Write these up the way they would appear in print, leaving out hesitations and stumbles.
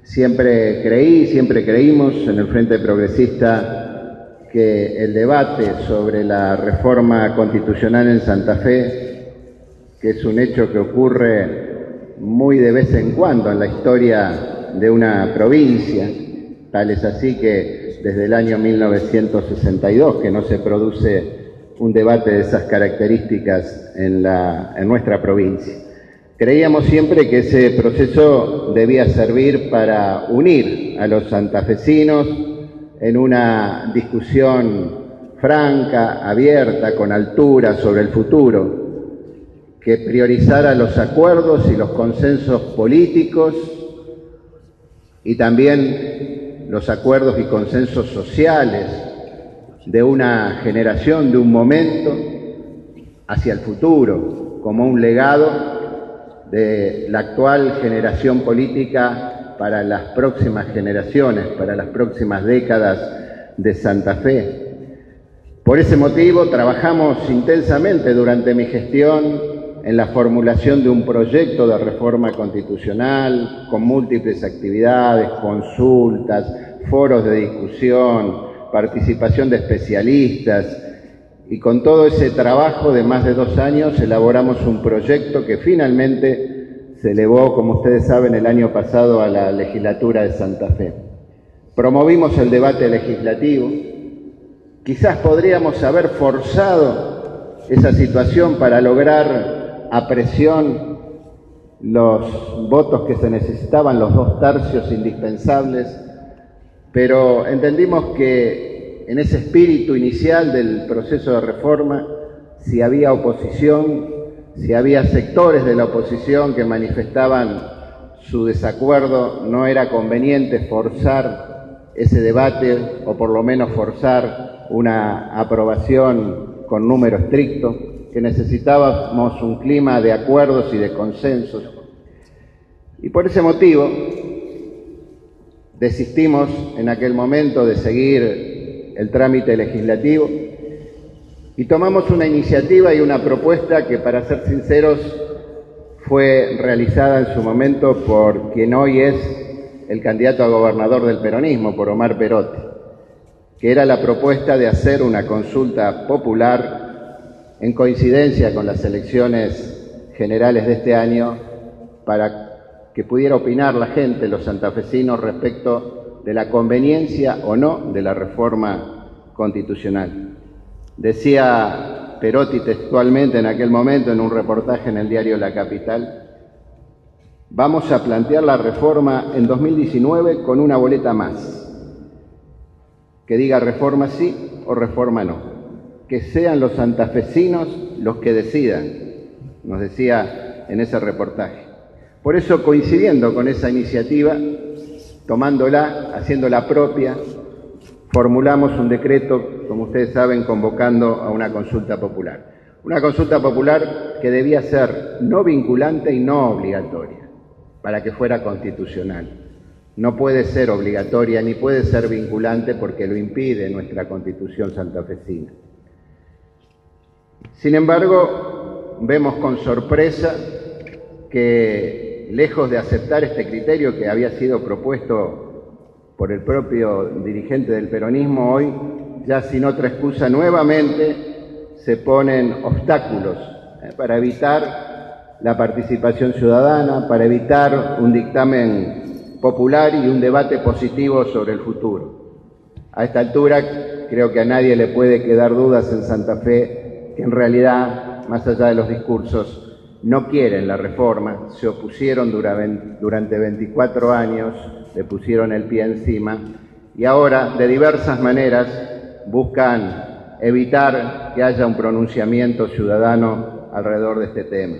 Siempre creímos en el Frente Progresista que el debate sobre la reforma constitucional en Santa Fe, que es un hecho que ocurre muy de vez en cuando en la historia de una provincia, tal es así que desde el año 1962 que no se produce un debate de esas características en nuestra provincia. Creíamos siempre que ese proceso debía servir para unir a los santafesinos en una discusión franca, abierta, con altura sobre el futuro, que priorizara los acuerdos y los consensos políticos y también los acuerdos y consensos sociales de una generación, de un momento, hacia el futuro, como un legado de la actual generación política para las próximas generaciones, para las próximas décadas de Santa Fe. Por ese motivo trabajamos intensamente durante mi gestión en la formulación de un proyecto de reforma constitucional con múltiples actividades, consultas, foros de discusión, participación de especialistas, y con todo ese trabajo de más de 2 años elaboramos un proyecto que finalmente se elevó, como ustedes saben, el año pasado a la legislatura de Santa Fe. Promovimos el debate legislativo. Quizás podríamos haber forzado esa situación para lograr a presión los votos que se necesitaban, los 2/3 indispensables, pero entendimos que en ese espíritu inicial del proceso de reforma, si había oposición, si había sectores de la oposición que manifestaban su desacuerdo, no era conveniente forzar ese debate o por lo menos forzar una aprobación con número estricto, que necesitábamos un clima de acuerdos y de consensos. Y por ese motivo desistimos en aquel momento de seguir el trámite legislativo y tomamos una iniciativa y una propuesta que, para ser sinceros, fue realizada en su momento por quien hoy es el candidato a gobernador del peronismo, por Omar Perotti, que era la propuesta de hacer una consulta popular en coincidencia con las elecciones generales de este año para que pudiera opinar la gente, los santafesinos, respecto de la conveniencia o no de la reforma constitucional. Decía Perotti textualmente en aquel momento en un reportaje en el diario La Capital: vamos a plantear la reforma en 2019 con una boleta más, que diga reforma sí o reforma no, que sean los santafesinos los que decidan, nos decía en ese reportaje. Por eso, coincidiendo con esa iniciativa, tomándola, haciéndola propia, formulamos un decreto, como ustedes saben, convocando a una consulta popular. Una consulta popular que debía ser no vinculante y no obligatoria, para que fuera constitucional. No puede ser obligatoria ni puede ser vinculante porque lo impide nuestra Constitución santafesina. Sin embargo, vemos con sorpresa que, lejos de aceptar este criterio que había sido propuesto por el propio dirigente del peronismo, hoy, ya sin otra excusa, nuevamente se ponen obstáculos para evitar la participación ciudadana, para evitar un dictamen popular y un debate positivo sobre el futuro. A esta altura, creo que a nadie le puede quedar dudas en Santa Fe que en realidad, más allá de los discursos, no quieren la reforma, se opusieron durante 24 años, le pusieron el pie encima y ahora, de diversas maneras, buscan evitar que haya un pronunciamiento ciudadano alrededor de este tema.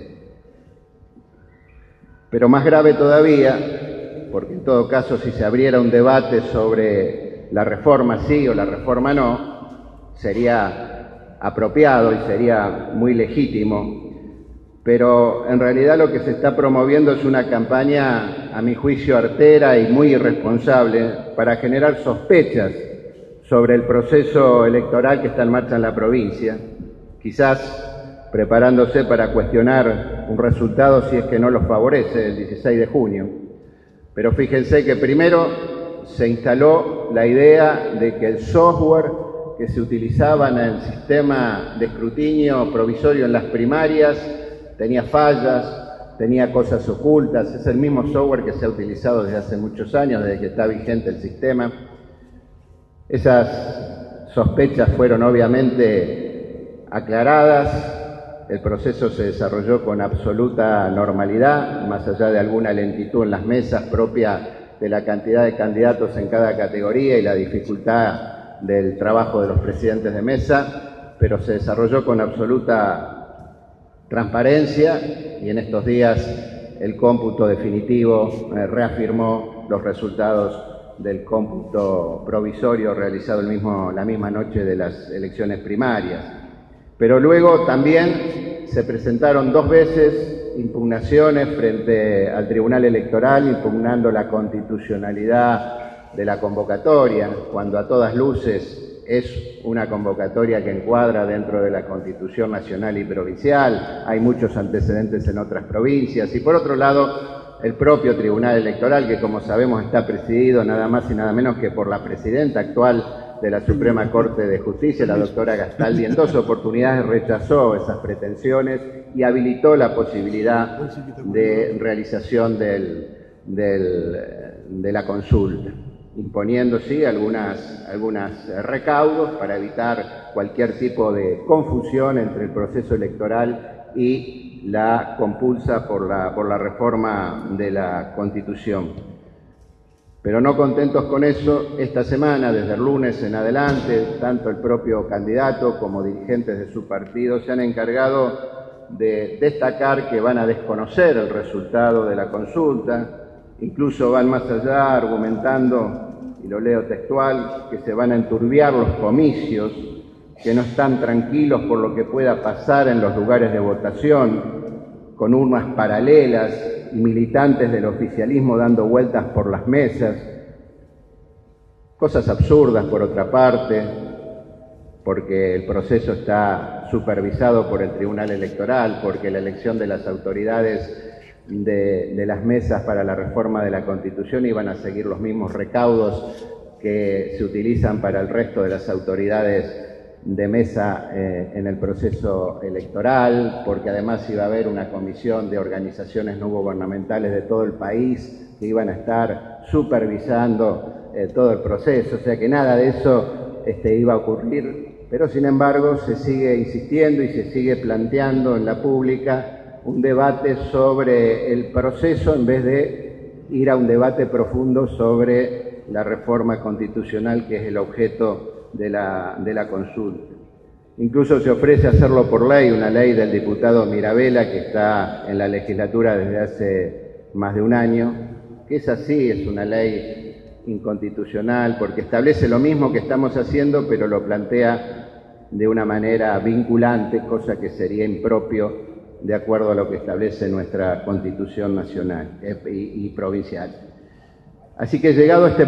Pero más grave todavía, porque en todo caso, si se abriera un debate sobre la reforma sí o la reforma no, sería apropiado y sería muy legítimo. Pero en realidad lo que se está promoviendo es una campaña, a mi juicio, artera y muy irresponsable para generar sospechas sobre el proceso electoral que está en marcha en la provincia, quizás preparándose para cuestionar un resultado si es que no los favorece el 16 de junio. Pero fíjense que primero se instaló la idea de que el software que se utilizaba en el sistema de escrutinio provisorio en las primarias tenía fallas, tenía cosas ocultas. Es el mismo software que se ha utilizado desde hace muchos años, desde que está vigente el sistema. Esas sospechas fueron obviamente aclaradas. El proceso se desarrolló con absoluta normalidad, más allá de alguna lentitud en las mesas propia de la cantidad de candidatos en cada categoría y la dificultad del trabajo de los presidentes de mesa, pero se desarrolló con absoluta transparencia y en estos días el cómputo definitivo reafirmó los resultados del cómputo provisorio realizado la misma noche de las elecciones primarias. Pero luego también se presentaron 2 veces impugnaciones frente al Tribunal Electoral, impugnando la constitucionalidad de la convocatoria, cuando a todas luces es una convocatoria que encuadra dentro de la Constitución nacional y provincial. Hay muchos antecedentes en otras provincias. Y por otro lado, el propio Tribunal Electoral, que como sabemos está presidido nada más y nada menos que por la presidenta actual de la Suprema Corte de Justicia, la doctora Gastaldi, en 2 oportunidades rechazó esas pretensiones y habilitó la posibilidad de realización de la consulta, imponiendo sí algunos recaudos para evitar cualquier tipo de confusión entre el proceso electoral y la compulsa por la reforma de la Constitución. Pero no contentos con eso, esta semana, desde el lunes en adelante, tanto el propio candidato como dirigentes de su partido se han encargado de destacar que van a desconocer el resultado de la consulta, incluso van más allá argumentando, y lo leo textual, que se van a enturbiar los comicios, que no están tranquilos por lo que pueda pasar en los lugares de votación, con urnas paralelas y militantes del oficialismo dando vueltas por las mesas. Cosas absurdas, por otra parte, porque el proceso está supervisado por el Tribunal Electoral, porque la elección de las autoridades de las mesas para la reforma de la Constitución iban a seguir los mismos recaudos que se utilizan para el resto de las autoridades de mesa en el proceso electoral, porque además iba a haber una comisión de organizaciones no gubernamentales de todo el país que iban a estar supervisando todo el proceso, o sea que nada de eso iba a ocurrir, pero sin embargo se sigue insistiendo y se sigue planteando en la pública un debate sobre el proceso en vez de ir a un debate profundo sobre la reforma constitucional que es el objeto de la consulta. Incluso se ofrece hacerlo por ley, una ley del diputado Mirabella que está en la legislatura desde hace más de un año, que es así, es una ley inconstitucional porque establece lo mismo que estamos haciendo, pero lo plantea de una manera vinculante, cosa que sería impropio de acuerdo a lo que establece nuestra Constitución nacional y provincial. Así que llegado a este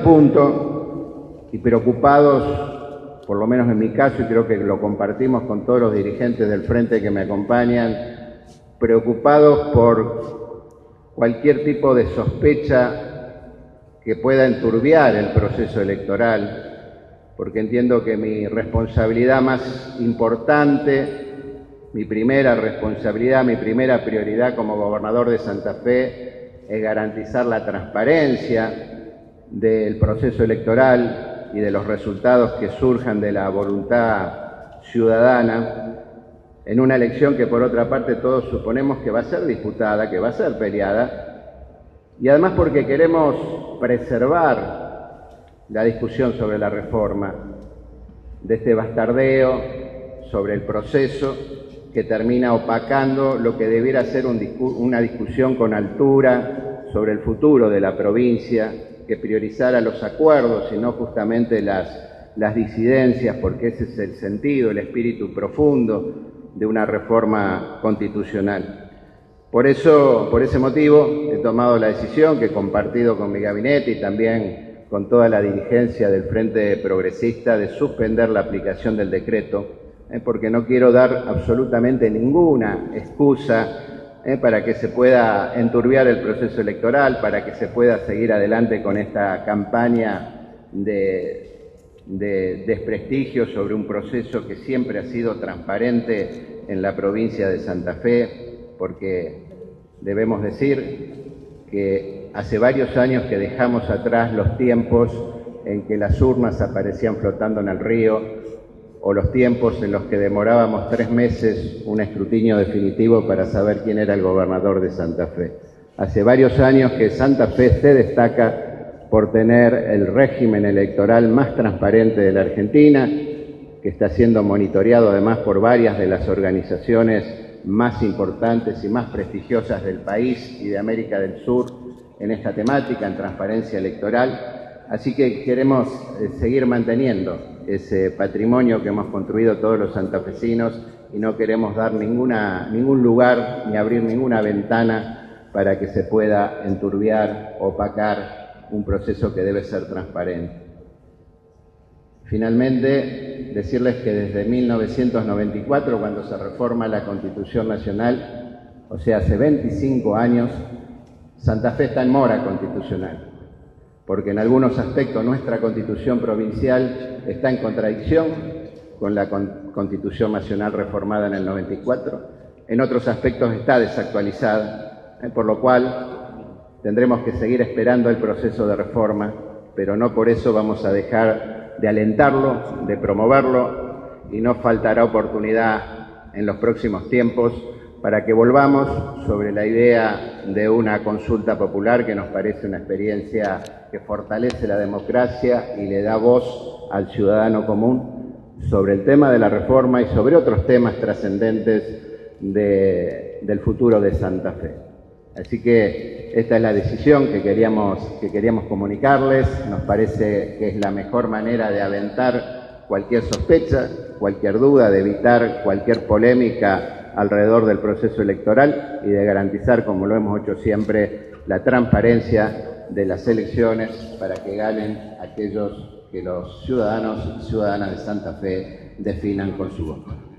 punto y preocupados, por lo menos en mi caso, y creo que lo compartimos con todos los dirigentes del frente que me acompañan, preocupados por cualquier tipo de sospecha que pueda enturbiar el proceso electoral, porque entiendo que mi responsabilidad más importante, mi primera responsabilidad, mi primera prioridad como gobernador de Santa Fe es garantizar la transparencia del proceso electoral y de los resultados que surjan de la voluntad ciudadana en una elección que por otra parte todos suponemos que va a ser disputada, que va a ser peleada, y además porque queremos preservar la discusión sobre la reforma de este bastardeo sobre el proceso que termina opacando lo que debiera ser una discusión con altura sobre el futuro de la provincia, que priorizara los acuerdos y no justamente las disidencias, porque ese es el sentido, el espíritu profundo de una reforma constitucional. Por ese motivo he tomado la decisión que he compartido con mi gabinete y también con toda la dirigencia del Frente Progresista de suspender la aplicación del decreto, porque no quiero dar absolutamente ninguna excusa para que se pueda enturbiar el proceso electoral, para que se pueda seguir adelante con esta campaña de desprestigio sobre un proceso que siempre ha sido transparente en la provincia de Santa Fe, porque debemos decir que hace varios años que dejamos atrás los tiempos en que las urnas aparecían flotando en el río, o los tiempos en los que demorábamos 3 meses un escrutinio definitivo para saber quién era el gobernador de Santa Fe. Hace varios años que Santa Fe se destaca por tener el régimen electoral más transparente de la Argentina, que está siendo monitoreado además por varias de las organizaciones más importantes y más prestigiosas del país y de América del Sur en esta temática, en transparencia electoral. Así que queremos seguir manteniendo ese patrimonio que hemos construido todos los santafesinos y no queremos dar ningún lugar ni abrir ninguna ventana para que se pueda enturbiar, opacar un proceso que debe ser transparente. Finalmente, decirles que desde 1994, cuando se reforma la Constitución Nacional, o sea, hace 25 años, Santa Fe está en mora constitucional, porque en algunos aspectos nuestra Constitución provincial está en contradicción con la Constitución Nacional reformada en el 94, en otros aspectos está desactualizada, por lo cual tendremos que seguir esperando el proceso de reforma, pero no por eso vamos a dejar de alentarlo, de promoverlo, y no faltará oportunidad en los próximos tiempos para que volvamos sobre la idea de una consulta popular, que nos parece una experiencia que fortalece la democracia y le da voz al ciudadano común sobre el tema de la reforma y sobre otros temas trascendentes del futuro de Santa Fe. Así que esta es la decisión que queríamos comunicarles. Nos parece que es la mejor manera de aventar cualquier sospecha, cualquier duda, de evitar cualquier polémica alrededor del proceso electoral y de garantizar, como lo hemos hecho siempre, la transparencia de las elecciones para que ganen aquellos que los ciudadanos y ciudadanas de Santa Fe definan con su voto.